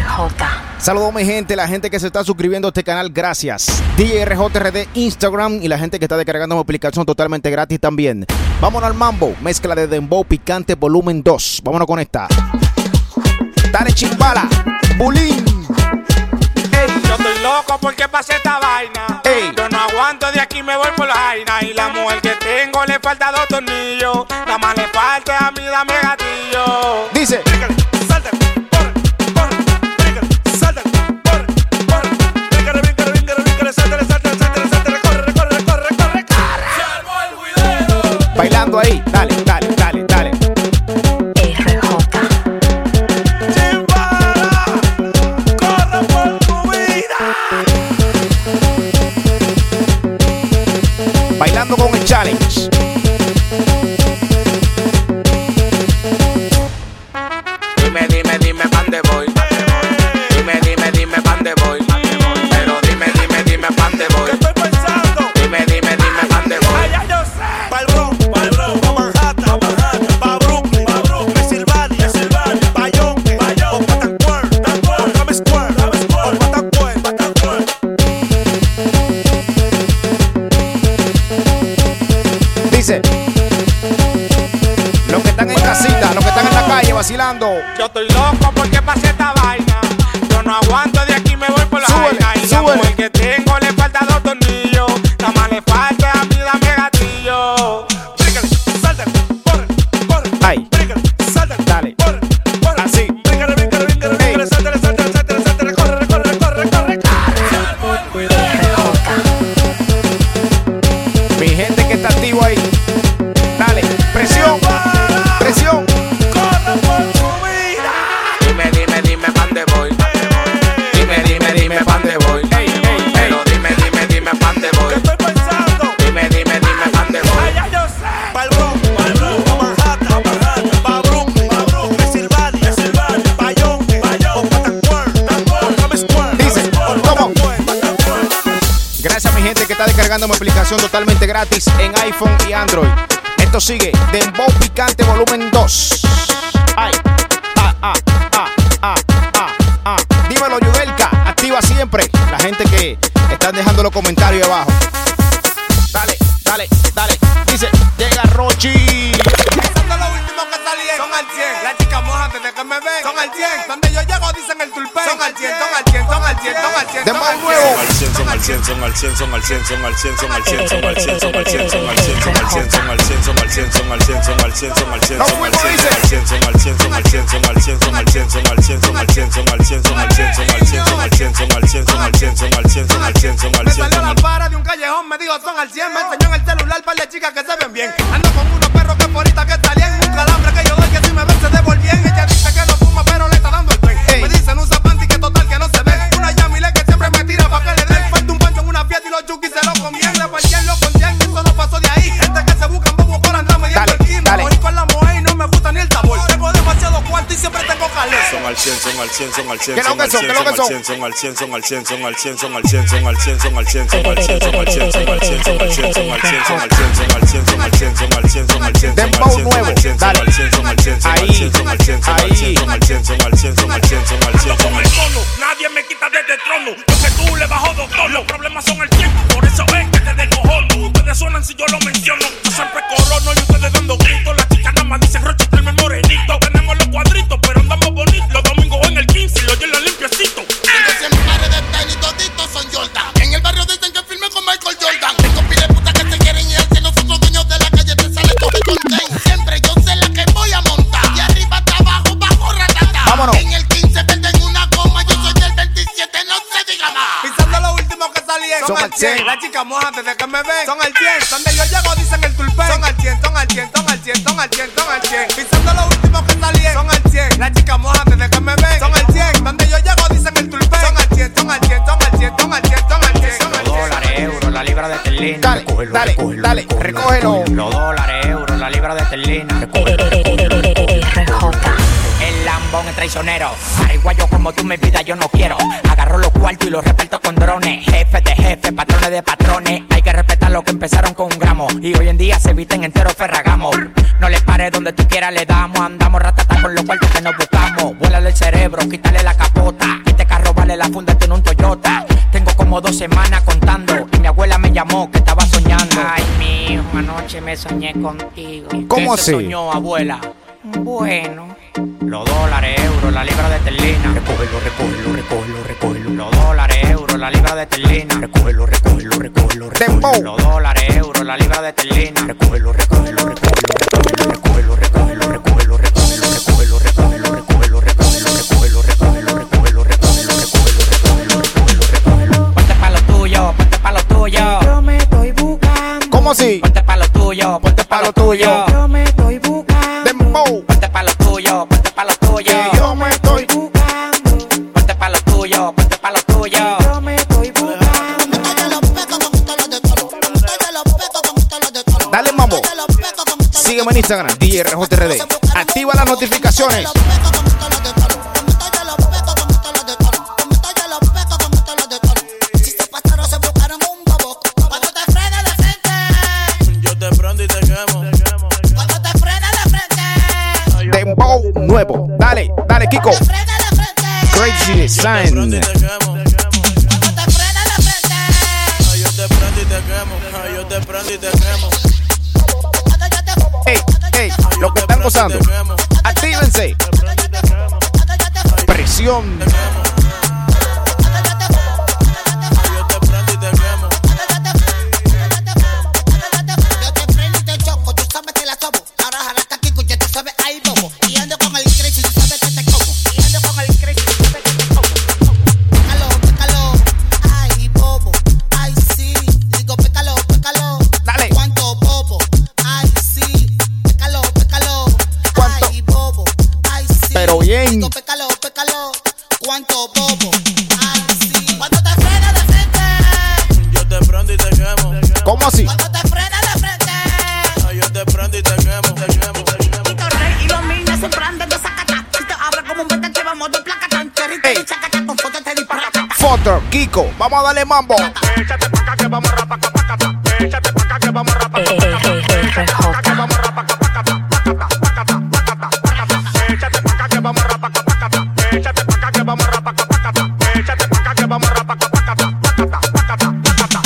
Saludos mi gente, la gente que se está suscribiendo a este canal, gracias. DJRJRD Instagram y la gente que está descargando mi aplicación totalmente gratis también. Vámonos al mambo, mezcla de Dembow Picante volumen 2. Vámonos con esta. Dale chimbala, bulín. Yo estoy loco porque pasé esta vaina. Ey. Yo no aguanto, de aquí me voy por la vaina. Y la mujer que tengo le falta 2 tornillos. Nada más le falta a mí, dame gatillo. Dice. Salta, corre, corre, bríncale, salta, corre, corre, bríncale, bríncale, bríncale, bríncale, sáltale, sáltale, sáltale, sáltale, corre, corre, corre, corre, corre. Se armó el juidero. Bailando ahí, dale, dale, dale, dale. Chimbala, corre por tu vida. Bailando con el challenge. Dime, ¿pande voy? Dime, ¿pande voy? Pero dime, ¿pande voy? ¿Qué estoy pensando? Dime, ¿pande voy? Allá yo sé. Pa'l Bronx, pa' Manhattan, pa' Brooklyn, Pensilvania, pa' Yonke, pa' Patacón, Times Square, Patacón. Dice. Los que están en casita, los que están en la calle vacilando. Yo estoy loco porque pasé esta vaina. Yo no aguanto, de aquí me voy por la Súbele, vaina. Y la súbele. mujer que tengo le falta 2 tornillos. Nada más le falta a mí, dame gatillo. Bríncale, salta, corre, corre. Ay. Bríncale, salta, Dale. corre, corre. Así. Bríncale, Ey. sáltale, corre, corre. Mi gente que está activo ahí. Dale, presión, presión. Corre por tu vida. Dime, ¿pande voy? Dime, ¿pande voy? Ey, ey, Pero dime, ¿pande voy? ¿Qué estoy pensando? Dime, ¿pande voy? Allá yo sé. Pa'l Bronx, pa' Manhattan, pa' Brooklyn, Pensilvania, pa' Yonke, Patacón, Times Square. Dice, ¿cómo? Gracias a mi gente que está descargando mi aplicación totalmente gratis en iPhone y Android. Esto sigue Dembow Picante volumen 2. Ay, Dímelo, Yudelka, activa siempre. La gente que están dejando los comentarios abajo. Dale, dale, dale. Dice, llega Rochi. Son de los últimos que salieron. Son al 100. Las chicas mojas desde que me ven. Son al 100. Donde yo llego dicen el tulpen. Son al 100, son al 100, son al 100, son al 100. Dembow nuevo. Son al 100, son al 100, son al 100, son al 100, son al 100, son al 100, son al 100, son al 100, son al 100, son al 100, son al 100, son al 100, son al 100, son al 100, No son al fuimos, 100, dice. son al 100, son al 100, son al 100, son al 100, son al 100, son al 100, son al 100, son al 100, son al 100, son al 100, son al 100, son al 100, son al 100, son al 100, son al 100, son al 100. Me salió la para de un callejón, me dijo son al 100. Me enseñó en el celular par de chicas que se ven bien. Ando con unos perros que por ahorita que salían. Un calambre que yo doy que si me ven se devolvían. Ella dice que no fuma pero le está dando el tren. Me dicen usa panty que total que no se ve. Una Yamile que siempre me tira pa' que le den. Falta un pancho en una fiesta y los chukis se lo comían. Le partían lo contían, eso no pasó de ahí. Gente que se buscan bobo por andar mediante el quino. Dale. Hoy con la mujer y no me gusta ni el sabor. Tengo demasiado cuarto y siempre tengo calor. Son al 100, son al 100, son al 100, ¿Qué lo que son? ¿Qué lo que son? son al 100, son al 100, son al 100, son al 100, son al 100, son al 100, son al 100, son al 100, son al 100, son al 100, son al 100, son al 100, son al 100, son al 100, son al 100, son al 100. Dembow nuevo. Dale. Ahí. Nadie me quita desde el trono. Yo que tú le bajo doctor. Los problemas son el tiempo. Por eso ven que te descojono. Ustedes suenan si yo lo menciono. Yo siempre corono y ustedes dando gritos. Las chicas nada más dicen Rocha, tráeme morenito. Tenemos los cuadritos, pero andamos bonitos. Los domingos en el 15 y los llenan limpiecito. Tengo 100 pares de tenis, toditos son Jordan. En el barrio dicen que firme con Michael Jordan. Tengo pile putas que se quieren ir hacia nosotros dueños de la calle. Te sale todo con ten. Siempre yo sé la que voy a montar. De arriba hasta abajo, bajo ratata. Vámonos. En el 15 venden una goma. Yo soy del 27, no se diga más. Pisando los últimos que salieron. Son al 100. Las chicas mojas desde que me ven. Son al 100. Donde yo llego dicen el tulpen. Son al 100, son al 100, son al 100, son al 100, son al 100. Pisando los últimos que salieron. Son al 100. Las chicas mojas desde que me ven. Son al 100. Donde yo llego dicen el tulpen. Son al 100, son al 100, son al 100, son al 100, son al 100. Los dólares, euros, la libra de esterlina. Dale, dale, dale, recógelo. Los dólares, euros, la libra de esterlina. El lambón es traicionero. reggaetonero. Ariguayo como tú, mi vida yo no quiero. Agarro los cuartos y los reparto con drones. Jefe de jefe, patrones de patrones. Hay que respetar lo que empezaron con un gramo. Y hoy en día se visten enteros Ferragamo. No le pares donde tú quieras, le damos. Andamos ratata con los cuartos que nos buscamos. Vuélale el cerebro, quítale la capota. Este carro vale la funda en un Toyota. Tengo como 2 semanas contando. Y mi abuela me llamó que estaba soñando. Ay, mi hijo, anoche me soñé contigo. ¿Cómo ¿Qué así? se soñó, abuela? Bueno, los dólares, euros, la libra de esterlina. Recógelo, recógelo, recógelo, recógelo. Los dólares, euros, la libra de esterlina. Recógelo, recógelo, recógelo, recógelo. Los dólares, euros, la libra de esterlina. Recógelo, recógelo, recógelo, recógelo, recógelo, recógelo, recógelo, recógelo, recógelo, recógelo, recógelo, recógelo, recógelo, recógelo, recógelo, recógelo, recógelo, recógelo. Ponte pa' lo tuyo, ponte pa' lo tuyo. Yo me estoy buscando. ¿Cómo así? Ponte pa' lo tuyo, ponte pa' lo tuyo. Yo me estoy buscando. Dembow. Ponte pa' lo tuyo, ponte pa' lo tuyo. Yo me estoy buscando. Ponte pa' lo tuyo, ponte pa' lo tuyo. Yo me estoy buscando. Dale mambo. Sígueme en Instagram, DJRJRD. Activa las notificaciones. Dembow nuevo. Dale, dale, Kiko. Crazy Design. Hey, hey, lo que están gozando. Actívense. Presión. Pero bien. Pécalo, pécalo. Cuánto bobo. Ay, sí. Cuando te frena de frente. Yo te prendo y te quemo. ¿Cómo así? Cuando te frena de frente. Ay, yo te prendo y te quemo, te quemo, te quemo. Tito Rey y los niños siempre andan de sacata. Si te abre como un vete, te vamos de placata. Cherrita y chacata, con fotos te disparata. Foto, Kiko, vamos a darle mambo. Échate pa' acá que vamos rapaca, pacata. Échate pa' acá que vamos rapaca, pacata. Que vamos rapaca, pacata, pacata, pacata, pacata, pacata. Échate pa' acá que vamos rapaca, pacata. Échate pa' acá que vamos rapaca, pacata. Échate pa' acá que vamos rapaca, pacata, pacata, pacata, pacata,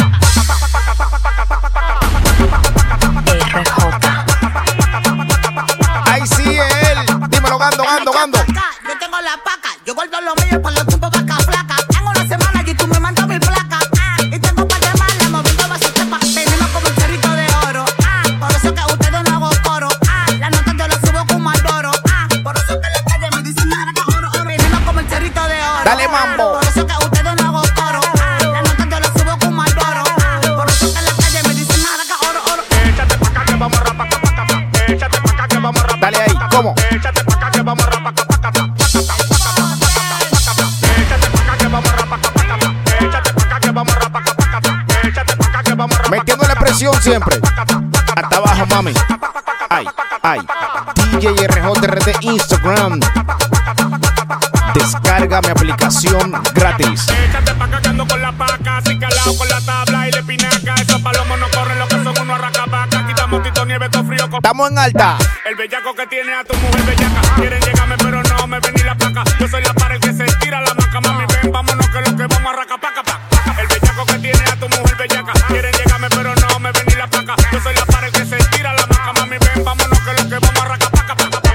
pacata. Ahí sí él. Dímelo, Gando, Gando, Gando. Yo tengo la paca. Yo guardo lo mío por los tiempos vaca flaca. En una semana y tú me mandas mi placa. Y tengo par de malas moviendo vasos de pa. Venimos como un cerrito de oro. Por eso que ustedes no hago coro. Las notas yo las subo con Marlboro. Por eso que la calle me dicen nada que oro, oro. Venimos como el cerrito de oro. Dale mambo. Por eso que ustedes no hago coro. Las notas yo las subo con Marlboro. Por eso que la calle me dicen nada que oro, oro. Échate pa' acá que vamos rapaca, pacata. Échate pa' acá que vamos rapaca. Dale ahí, ¿cómo? Échate pa' acá que vamos rapaca, pacata, pacata, pacata, pacata. Échate pa' acá que vamos rapaca, pacata. Échate pa' acá que vamos rapaca, pacata. Échate pa' acá que vamos rapaca. Metiéndole presión siempre. Hasta abajo, mami. Ay, ay. DJRJRD Instagram. Descarga mi aplicación gratis. Échate pa' acá que ando con la paca, así calado con la tabla y le pinaca. Esos palomos no corren lo que son unos arracabaca. Quitamos tito nieve, todo frío con Estamos en alta. el bellaco que tiene a tu mujer bellaca. Quieren llegarme pero no me ven ni la placa. Yo soy la pared que se estira la maca. Mami ven, vámonos que lo que vamos a racapaca. El bellaco que tiene a tu mujer bellaca. Quieren llegarme pero no me ven ni la placa. Yo soy la pared que se estira la maca. Mami ven, vámonos que lo que vamos a racapaca.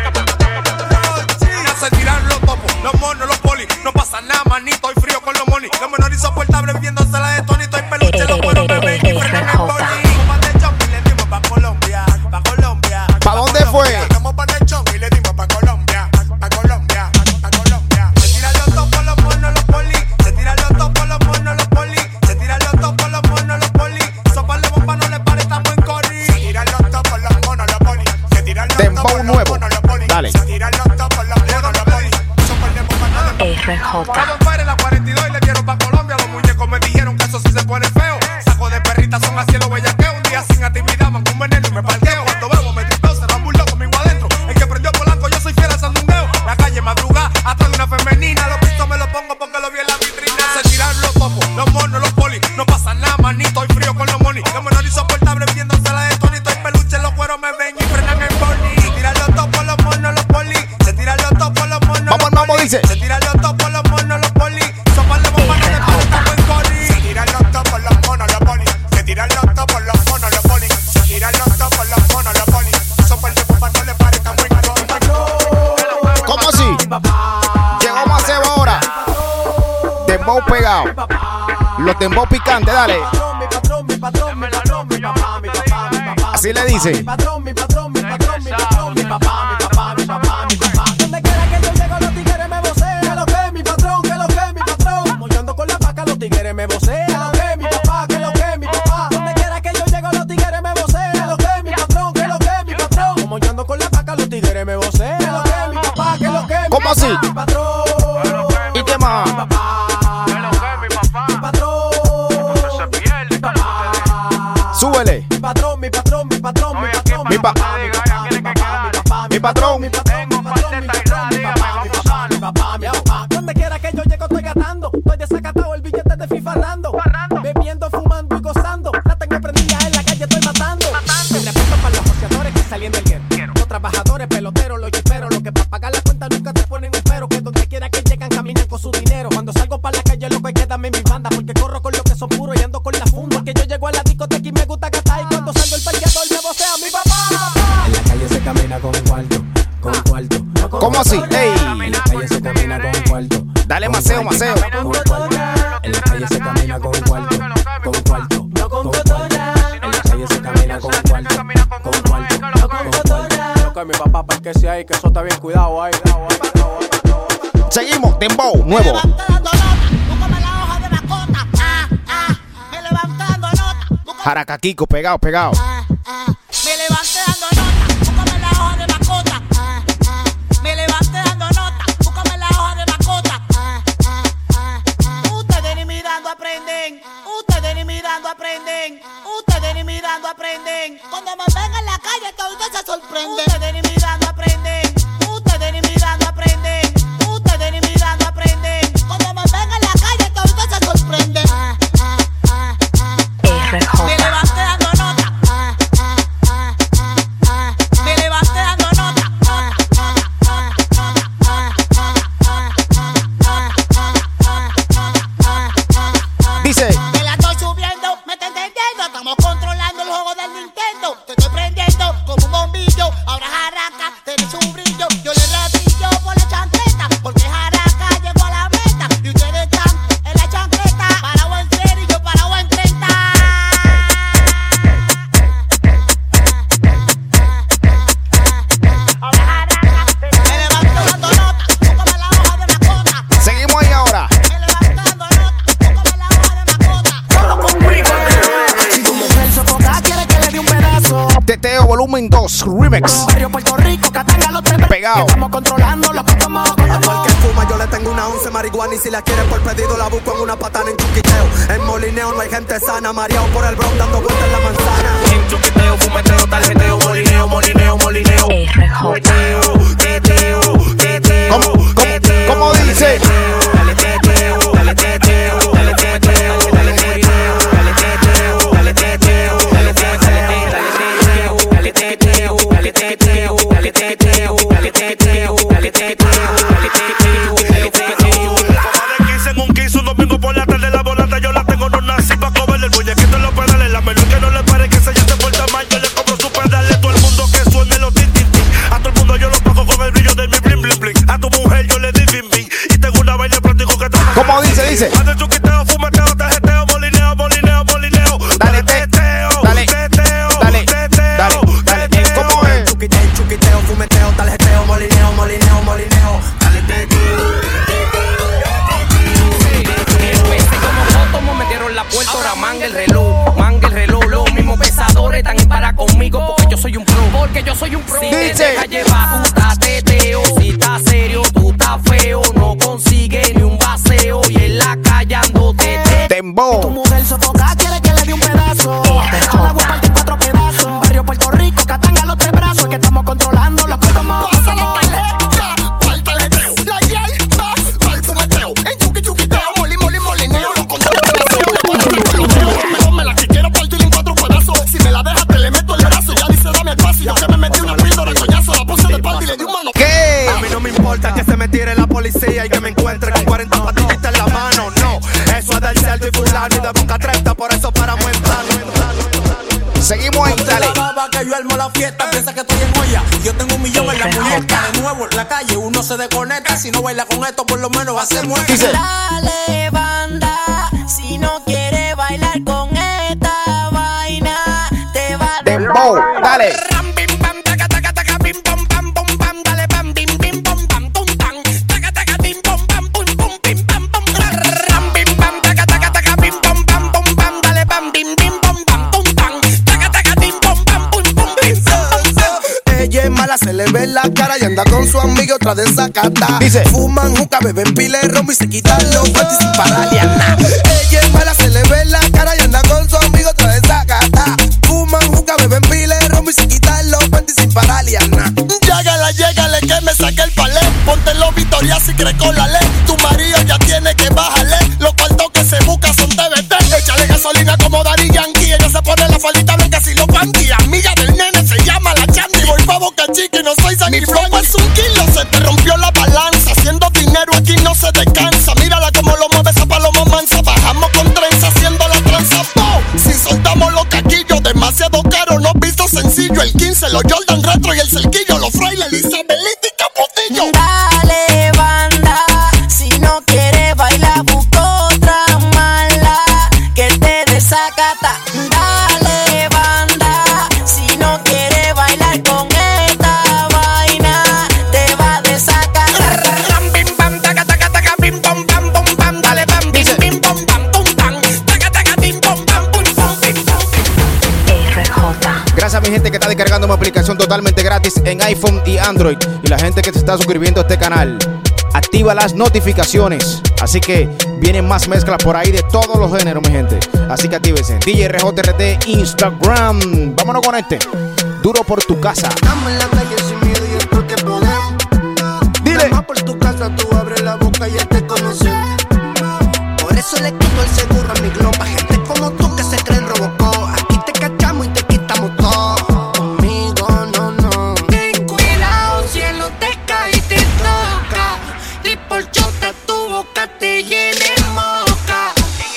Se tiran los topos, los monos, los polis. No pasa nada, manito, estoy frío con los monis. Los menores insoportables viéndose la de Tonito. Hay peluche, los buenos bebés y frenan el boli. Vamos de chon y le dimos pa' Colombia, pa' Colombia. ¿Pa' dónde fue? Vamos pa' de chon y le dimos pa' Colombia, pa' Colombia, pa' Colombia. Se tiran los topos, los monos, los polis. Se tiran los topos, los monos, los polis. Se tiran los topos, los monos, los polis. Sopa de bomba no le pare, estamos en corri. Se tiran los topos, los monos, los polis. Se tiran los Dembow topos, los nuevo. monos, los polis. Dale. Se tiran los topos, los monos, los polis. Sopa de bomba no le pare. Cuando fuera en la 42 y le dieron pa' Colombia. Los muñecos me dijeron que eso sí se pone feo. Saco de perritas son así los bellaqueos. Un día sin actividad, man, con veneno y me parqueo. Cuando bebo me tripeo, se dan burlón conmigo adentro. El que prendió Polanco, yo soy fiel al sandungueo. La calle madruga, pongo porque lo vi en la vitrina. Se tiran los topos, los monos, los polis. No pasa nada, manito, estoy frío con los money. Que menor insoportable viéndose la de Tony. Estoy peluche, los cueros me ven y frenan el boni. Se tiran los topos, los monos, los polis. Se tiran los topos, los monos, Vamos, los vamos, polis. dice. Se tiran los topos, los monos, los polis. Sopa de bomba, no le estamos en coli. Se tiran los topos, los monos, los polis. Se tiran los topos, los monos, los polis. Se tiran los topos, los monos, los polis. Sopa de bomba, no le parezca muy coli. ¿Cómo así? Llegó Maceo ahora. Dembow pegado. Los dembow picantes, dale. Así le dice. Donde quiera que yo llego los tigres me vocean. Lo que es mi patrón, que lo que es mi patrón. Como yo ando con la paca los tigres me vocean. Lo que es mi papá, que lo que es mi papá. Donde quiera que yo llego los tigres me vocean. Lo que es mi patrón, que lo que es mi patrón. Como yo ando con la paca los tigres me vocean. Lo que es mi papá, que lo que es mi papá. ¿Cómo así? Mi patrón. ¿Y qué más? Mi patrón. Mi papá. Súbele. Mi patrón, mi patrón, mi patrón, mi patrón. Mi papá. Mi patrón. Donde quiera que yo llego estoy gastando. Estoy desacatado, el billete de FIFA dando. Bebiendo, fumando y gozando. La tengo prendida en la calle, estoy matando. El respeto para los joseadores que salen del guero. Los trabajadores, peloteros, los chiperos. Los que para pagar la cuenta nunca te ponen un pero. Que donde quiera que llegan caminan con su dinero. Cuando salgo para la calle lo que queda en mi banda. Porque corro con los que son puros y ando con la funda. Porque yo llego a la discoteca y me gusta gastar. Y cuando salgo el parqueador me vocea mi papá. En la calle se camina con un cuarto. Con un cuarto. ¿Cómo así? ¡Ey! En la calle se camina con un cuarto. Dale, Maceo, Maceo. En la calle se camina con un cuarto. Con un cuarto. Con un cuarto. En la calle se camina con un cuarto. Con un cuarto. Con un cuarto. Lo que mi papá, para que sea ahí, que eso está bien cuidado ahí. Seguimos. Dembow, nuevo. Jaracaquico, pegado, pegado. Me levanté dando nota, búscame la hoja de mascota. Me levanté dando nota, búscame la hoja de mascota. Ustedes ni mirando aprenden, ustedes ni mirando aprenden, ustedes ni mirando aprenden. Cuando me ven en la calle todos se sorprenden. Ustedes ni mirando aprenden, ustedes ni mirando aprenden, ustedes ni mirando aprenden. Cuando me ven en la calle todos se sorprenden. Me levanté dando nota. Me levanté dando nota. Dice. Me la estoy subiendo, me está entendiendo. Estamos controlando el juego del Nintendo. Te estoy prendiendo como un bombillo. Ahora Jaraca, tenés un brillo. Yo le repito por la chancleta. Porque Jaraca llegó a la meta. Y ustedes están en la chancleta. Parado en serio y yo parado en 30. Ahora Jaraca, me levanto dando nota. Búscame la hoja de mascota. Seguimos ahí ahora. Me levanto dando nota. Búscame la hoja de mascota. Si tu mujer sofoca, quiere que le dé un pedazo. Teteo volumen 2, remix. Barrio Puerto Rico, Catanga, los tres. Pegado. Estamos controlando lo que estamos. A cualquier fuma yo le tengo una 11 marihuana y si la quiere por pedido la busco en una patana en Chuquiteo. En Molineo no hay gente sana, mareado por el Bronx dando vueltas en la manzana. En chuquiteo, fumeteo, tarjeteo, molineo, molineo, molineo. Teteo, teteo, teteo. ¿Cómo dice? Dale teteo, dale teteo, dale teteo, dale teteo, dale teteo, dale teteo, dale teteo, dale teteo, dale teteo, dale teteo, dale teteo, dale teteo, dale teteo. Como de 15 en un 15, un domingo por la tarde la volata yo la tengo, no nací pa' comer el muñequito en los pedales. La menor que no le pare que se ya te porta mal, yo le compro su pedales. Todo el mundo que suene los tin tin tin. A todo el mundo yo lo pago con el brillo de mi bling bling bling. A tu mujer yo le di bim bim. Y tengo una vaina práctico que trabaja. ¿Cómo dice? Ando en chuquiteo, fumeteo, tarjeteo, molineo, molineo, molineo. Dale, teteo, dale, teteo, dale, teteo, dale. teteo. ¿Cómo es? Chuquiteo, fumeteo, tarjeteo, molineo, molineo, molineo. Dale Empecé como foto, me metieron la puerta, ahora manga el reloj, los mismos pesadores están en para conmigo porque yo soy un pro, Si te Dice. dejas llevar, tú estás teteo, si estás serio, tú estás feo, no consigues ni un baseo y en la calle ando teteo. Dembow. Mujer sofoca, quiere que le dé un pedazo. Yo la voy a partir 4 pedazos. Barrio Puerto Rico, Catanga, los tres brazos. Que estamos controlando lo que estamos. Pásale tarjeta, pa'l tarjeteo. La yel, pa'l fumeteo. En una patillita en la mano, no. Eso es del cerdo y fulano y de boca 30, por eso paramos en plano. Seguimos ahí, dale. Que yo armo la fiesta, piensa que estoy en olla. Yo tengo 1 millón en la muñeca. De nuevo en la calle uno se desconecta. Si no baila con esto, por lo menos va a ser muerto. Dale, banda, si no quiere bailar con esta vaina, te va a Dembow, dale. Se le ve la cara y anda con su amigo otra de zacata. Dice: fuman juca, beben pile romo y se quitan los panties sin pararle a nada. Ella es mala, se le ve la cara y anda con su amigo otra de zacata. Fuman juca, beben pile romo y se quitan los panties sin pararle a nada. Llégale que me saque el palé. Ponte los Victoria si crees con la ley. Tu marido ya tiene que bajarle. Los cuartos que se busca son TBT. Échale gasolina como Daddy Yankee. Ella se pone la faldita blanca si lo panty. Amiga del nene se llama la Chandy. Voy pa' Boca Chica y no soy sanguiflón. Es un kilo, se te rompió la balanza. Haciendo dinero aquí no se descansa. Mírala como lo mueve esa paloma mansa. Bajamos con trenza haciendo la tranza. Si soltamos los caquillos, demasiado caro, no visto sencillo. El 15, los Jordan Retro y el cerquillo. Los frailes, Elizabeth y Capotillo. Dale, banda, si no quiere bailar, busca otra mala que te desacata. Dale, banda, si no quiere bailar con esta vaina, te va a desacatar. Gracias a mi gente que está descargando mi aplicación totalmente gratis en iPhone y Android. Y la gente que se está suscribiendo a este canal. Activa las notificaciones. Así que vienen más mezclas por ahí de todos los géneros, mi gente. Así que actívense. DJRJRD Instagram. Vámonos con este. Duro por tu casa. Estamos en la calle sin miedo y es porque podemos. Dile. Vamos por tu casa, tú abres la boca y ya te conocen. Por eso le quito el seguro a mi globa. Gente como tú que se creen Robocop. Aquí te cachamos y te quitamos todo. Conmigo no. Ten cuidado, cielo te cae y te toca. Y por chota tu boca te llene moca.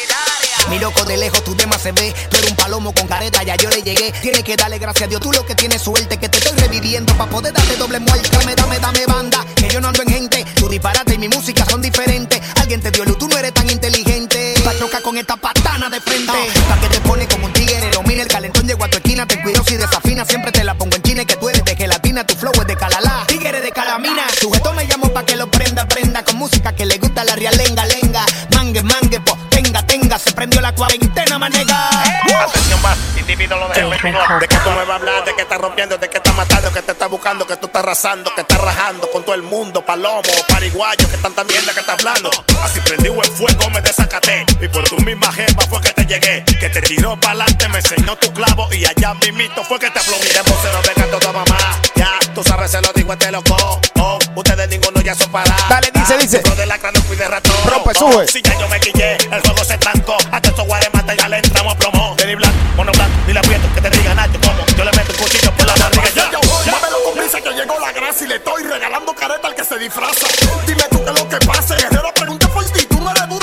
Miro de lejos, tu tema se ve. Tú eres un palomo con careta, ya yo le llegué. Tienes que darle gracias a Dios, tú lo que tienes suerte. Que te estoy reviviendo pa' poder darte doble muerte. Dame banda, que yo no ando en gente. Tu disparate y mi música son diferentes. Alguien te dio luz, tú no eres tan inteligente. Pa' chocar con esta patana de frente. Pa' que te pone como un tigre, domina el calentón, llego a tu esquina. Ten cuidado si desafina, siempre te la pongo en china. Que tú eres de gelatina, tu flow es de calalá. Tigre de calamina, sujeto me llamo pa' que lo prenda. Con música que le gusta la realenga, lenga. Mangue, po, tenga, se prendió la cuarentena, manega. Atención más, individuo lo dejo. De que tú me vas a hablar, de que estás rompiendo, de que estás matando, que te estás buscando, que tú estás arrasando, que estás rajando con todo el mundo, palomo, pariguayos, que están también de que estás hablando. Así prendido el fuego me desacaté, y por tu misma jefa fue que te llegué, que te tiró pa'lante, me enseñó tu clavo, y allá mismito fue que te aplomé. De vocero de canto toda mamá, ya, tú sabes, se lo digo, este loco, ustedes ninguno ya son parados. Dale, dice. Pro de la cráneo fui de ratón. Rompe, sube. Si ya yo me quillé, el juego se estancó, hasta estos guarematas ya le entramos a plomo. Denny Blanc, mono blanco, ni la aprieto, que te diga Nacho, como yo le meto un cuchillo por la barriga. Muévelo con prisa que llegó la gracia y le estoy regalando careta al que se disfraza. Dime tú qué es lo que pasa, guerrero, pregunta por ti, tú no eres duro.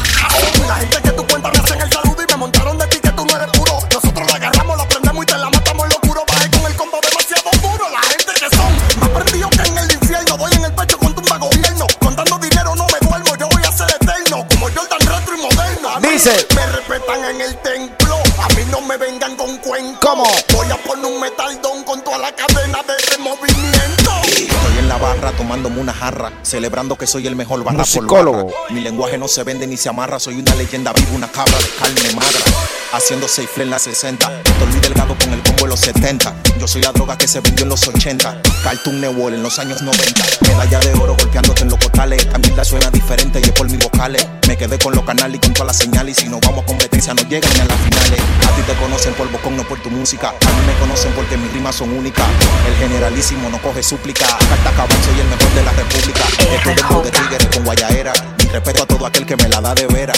La gente que tú cuentas me hacen el saludo y me montaron de ti que tú no eres puro. Nosotros la agarramos, la prendemos y te la matamos lo puro. Bajé con el combo demasiado duro. La gente que son más perdidos que en el infierno. Doy en el pecho con tumba gobierno. Contando dinero no me duermo, yo voy a ser eterno. Como Jordan Retro y moderno. Dice. Me respetan en el templo. A mí no me vengan con cuentos. ¿Cómo? Voy a poner un metaldón con toda la cadena de este movimiento. Estoy en la barra tomándome una jarra, celebrando que soy el mejor barra por Musicólogo. barra. Mi lenguaje no se vende ni se amarra, soy una leyenda viva, una cabra de carne magra. Haciendo safe en la 60, Dolby Delgado con el combo en los 70. Yo soy la droga que se vendió en los 80. Cartoon Network en los años 90. Medalla de oro golpeándote en los costales. Esta mierda suena diferente y es por mis vocales. Me quedé con los canales y con todas las señales. Y si no vamos a competencia no llegan ni a las finales. A ti te conocen por bocón, no por tu música. A mí me conocen porque mis rimas son únicas. El generalísimo no coge súplica. Carta cabal, soy el mejor de la república. Estoy de tigres con guayaera. Mi respeto a todo aquel que me la da de veras.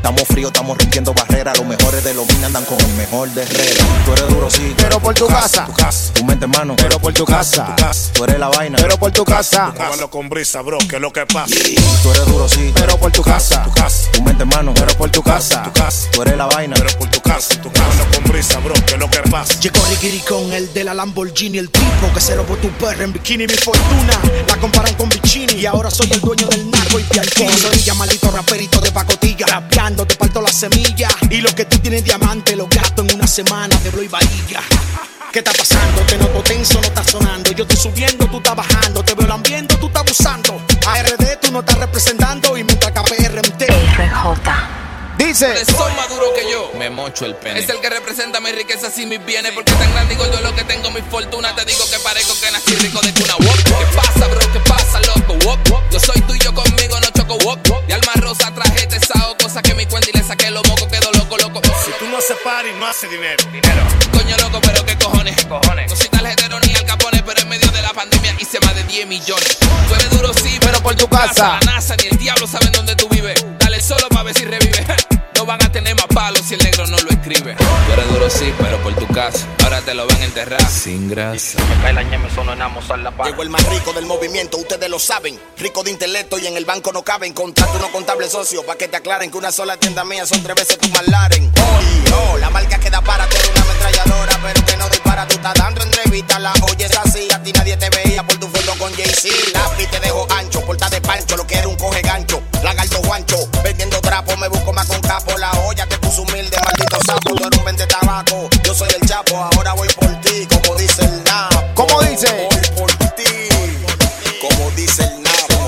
Estamos fríos, estamos rompiendo barreras. Los mejores de los minas andan con el mejor de Herrera. Tú eres duro, sí, pero por tu casa. Tu mente, hermano, pero por tu casa. Tú eres la vaina, pero por tu casa. Hágalo con brisa, bro, que es lo que pasa. Tú eres duro, sí, pero por tu casa. Tu mente, hermano, pero por tu casa. Tú eres la vaina, pero por tu casa. Hágalo con brisa, bro, que es lo que pasa. Llegó Ricky con el de la Lamborghini, el tipo que se robó tu perra en bikini. Mi fortuna la comparan con Vicini y ahora soy el dueño del narco y pialquini. Soy maldito raperito de pacotilla, rapeando te parto la semilla y lo que tú tienes diamante lo gasto en una semana de blow y varilla. ¿Qué está pasando? Te noto tenso, no está sonando. Yo estoy subiendo, tú estás bajando. Te veo lambiendo, tú estás abusando. ARD tú no estás representando y mientras KPRMT RJ dice: soy más duro que yo, me mocho el pene. Es el que representa mi riqueza y mis bienes. Porque tan grande y gordo lo que tengo, mi fortuna. Te digo que parezco que nací rico de cuna. ¿Qué pasa, bro? ¿Qué pasa, loco? Yo soy tuyo, conmigo no choco. De alma rosa traje tesado, cosa que mi cuenta y le saqué los mocos. Quedo loco. Si tú no haces party, no haces dinero. Coño loco, pero qué cojones. No soy tarjetero ni al Capone, pero en medio de la pandemia hice más de 10 millones. Tú eres duro, sí, pero por tu casa. La NASA ni el diablo saben dónde tú vives. Dale solo pa' ver si revive. No van a tener más palos si el negro no lo escribe. Tú eres duro, sí, pero por tu casa. Ahora te lo van a enterrar sin grasa. Me cae la ñeme, eso no enamosar la paz. Llegó el más rico del movimiento, ustedes lo saben. Rico de intelecto y en el banco no caben. Contrato no contable socio, pa' que te aclaren que una sola tienda mía son 3 veces tu McLaren. La marca que da para tener una ametralladora, pero que no dispara. Tú estás dando entrevistas, la oyes así. A ti nadie te veía por tu foto con Jay-Z. Lápiz te dejo ancho, porta de pancho. Lo que era un coge gancho, lagarto guancho. Vendiendo trapo, me busco más con capo. La olla te puso humilde, maldito sapo. Tú eres un vende tabaco, yo soy el chapo. Ahora voy por ti, como dice el Napo. ¿Cómo dice? Voy por ti, como dice el Napo.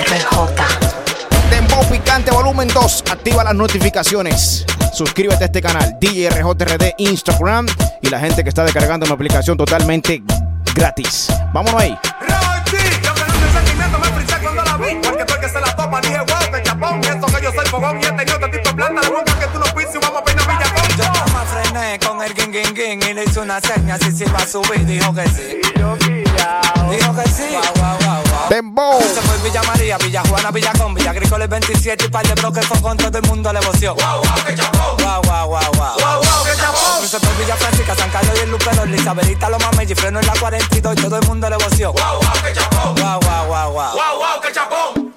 RJ Dembow Picante Volumen 2. Activa las notificaciones. Suscríbete a este canal, DJ RJRD Instagram. Y la gente que está descargando mi aplicación totalmente gratis. Vámonos ahí. Rochi, yo que no tengo sentimiento me frisé cuando la vi. Porque tú el que se la topa, dije wow, te chapón. Y eso que yo soy fogón y he tenido este tipo de planta. La boca que tú no pises y vamos a peinar Villacón. Yo me frené con el ging y le hice una seña. Si se iba a subir, dijo que sí. Dijo que sí. Dembow. Se fue Villa María, Villa Juana, Villa Con, Villa Agrícola el 27 y par de bloques fue con todo el mundo le voció. Wow, que chapón. Wow, que chapón. Se fue Villa Francisca, San Carlos y el Lupero, Isabelita, Loma Meji, freno en la 42 y todo el mundo le voció. Wow, que chapón. Wow, que chapón.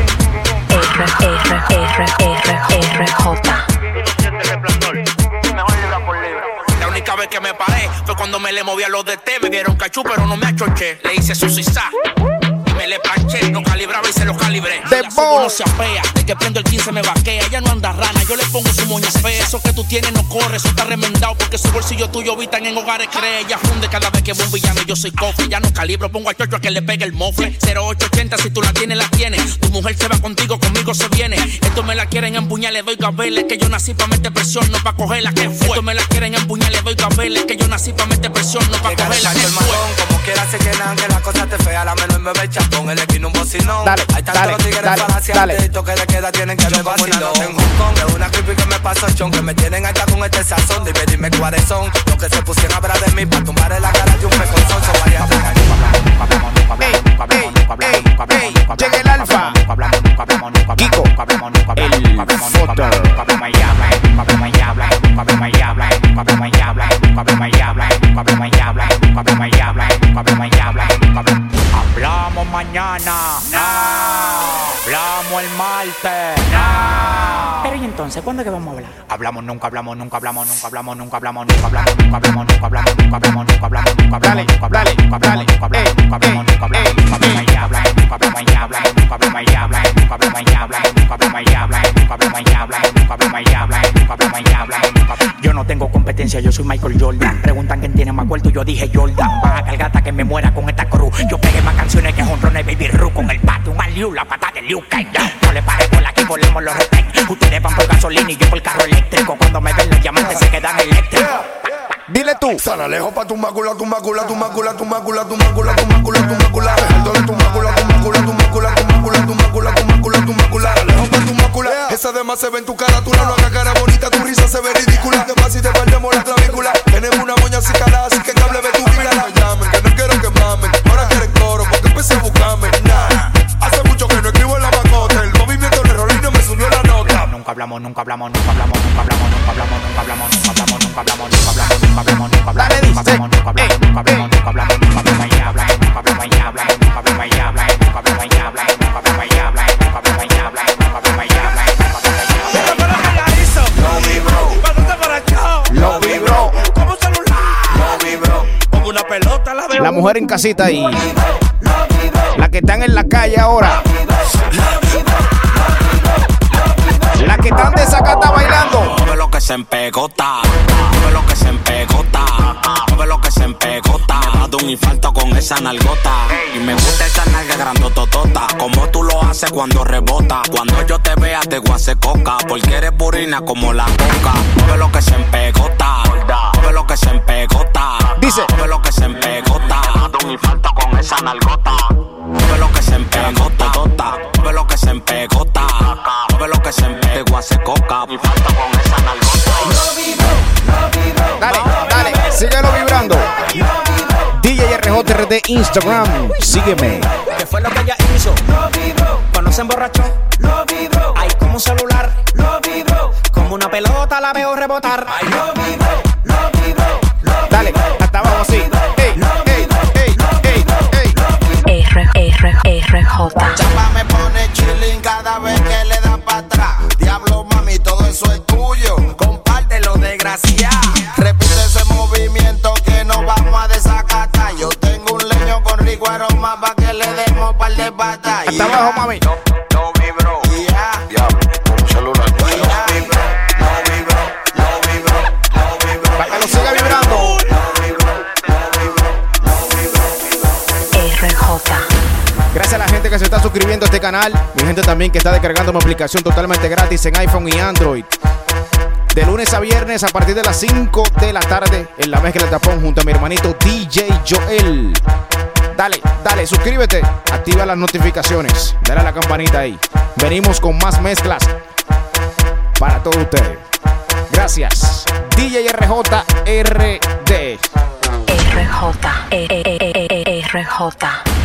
La única vez que me paré fue cuando me le moví a los de T. Me dieron cachú, pero no me achoché. Le hice su sisá y me le planché. Lo calibraba y se lo calibré. La subo no se apea. De que prendo el 15 me vaquea. Ella no anda rana, yo le pongo su moña fea. Eso que tú tienes no corre, eso está remendado. Porque su bolsillo tuyo habitan en hogares cree. Ella funde cada vez que va un villano y yo soy cofre. Ya no calibro, pongo al chocho a que le pegue el mofle. 0880, si tú la tienes, la tienes. Tu mujer se va contigo, conmigo se viene. Esto me la quieren empuñar, le doy gabeles. Que yo nací pa' meter presión, no pa' cogerla que fue. Esto me la quieren empuñar, le doy gabeles. Que yo nací pa' meter presión, no pa' cogerla que fue. Como quiera se llenan, que la cosa te fea. La menor me ve el chapón, el esquino un bocinón. Dale, hay tantos tigres falaciantes. Esto que le queda tienen que ver vacilón. En Hong Kong, de una creepy que me pasó chon. Que me tienen acá con este sazón. Dime cuáles son los que se pusieron a hablar de mí. Pa' tumbar en la cara de un peconzón. Son varias Llega el alfa. Kiko, el foto. Hablamos mañana, hablamos el martes, pero ¿y entonces cuándo es que vamos a hablar? Hablamos nunca, hablamos nunca, hablamos nunca, hablamos nunca, hablamos nunca, hablamos nunca, hablamos nunca, hablamos nunca, hablamos nunca, hablamos nunca, hablamos nunca, hablamos nunca, hablamos nunca, hablamos nunca, hablamos nunca, hablamos nunca, yo no tengo competencia, yo soy Michael Jordan. Preguntan quién tiene más cuarto, yo dije Jordan. Vas a cargar hasta que me muera con esta cruz. Yo pegué más canciones que Honrón y Baby Ru. Con el bate, un aliu, la pata de Liu Kang. No le pare por la que volemos los retén. Ustedes van por gasolina y yo por carro eléctrico. Cuando me ven los diamantes se quedan eléctricos. Dile tú. Sala lejos pa' tu mácula, tu mácula, tu mácula, tu mácula, tu mácula, tu mácula, tu mácula. Alto de tu mácula, tu mácula, tu mácula, tu mácula, tu mácula, tu mácula, tu mácula. Sala lejos pa' tu mácula. Esa demás se ve en tu cara, tú no hagas cara bonita, tu risa se ve ridícula. De más si te perdemos la clavícula. Tenemos una moña así calada, así que cable ve tu vida. No me llamen, que no quiero que mamen. Ahora quieren coro, porque empecé a buscarme. Nah, hace mucho que no escribo en la macota. El movimiento de Rolino me subió la nota. hablamos, nunca hablamos, nunca hablamos, nunca hablamos, nunca hablamos, nunca hablamos, nunca hablamos, nunca hablamos, nunca hablamos, nunca hablamos, nunca hablamos, Dale, nunca hablamos, nunca hablamos, nunca hablamos, nunca hablamos, nunca hablamos, ya hablamos, nunca hablamos, ya hablamos, nunca hablamos, ya hablamos, nunca hablamos, ya hablamos, nunca hablamos, ya hablamos, nunca hablamos, ya hablamos, nunca hablamos, ya hablamos, nunca hablamos, ya hablamos. Pero que ella hizo, lo vibró. Bastante para el show, Lo vibró. como un celular, lo vibró. Como una pelota la veo. La mujer en casita y la que están en la calle ahora. La que están desacata bailando. Mueve lo que se empegota, mueve lo que se empegota, mueve lo que se empegota. Me ha dado un infarto con esa nalgota. Y me gusta esa nalga grandototota. Como tú lo haces cuando rebota. Cuando yo te vea te voy a hacer coca. Porque eres burina como la coca. Mueve lo que se empegota, mueve lo que se empegota. Dice. Mueve lo que se empegota. Me ha dado un infarto con esa nalgota. Mueve lo que se empegota, mueve lo que se empegota, mueve lo que se empegota. Te voy a hacer coca, mi falta con esa nalgota. Dale, dale, síguelo vibrando. DJ RJRD Instagram, sígueme. ¿Qué fue lo que ella hizo? Lo vibró. Cuando se emborrachó, lo vibró. Ay, como un celular, lo vibró. Como una pelota la veo rebotar. Ay, lo vibró, lo vibró. Dale, hasta abajo así. Ey, ey, ey, ey, ey. RJ. Chapa me pone chilling cada vez que le da para atrás. Diablo, mami, todo eso es tuyo. Compártelo, desgracia. Repite ese movimiento que nos vamos a desacatar. Yo tengo un leño con rico aroma pa' que le demos par de batallas. Hasta abajo, mami. Lo vibro. Diablo, un celular. Lo vibro, lo vibro, lo vibro, lo vibro. Para que lo siga vibrando. RJ. Gracias a la gente que se está suscribiendo a este canal. Mi gente también que está descargando mi aplicación totalmente gratis en iPhone y Android. De lunes a viernes a partir de las 5 de la tarde en la mezcla de tapón junto a mi hermanito DJ Joel. Dale, dale, suscríbete, activa las notificaciones, dale a la campanita ahí. Venimos con más mezclas para todos ustedes. Gracias. DJ RJRD. RJ.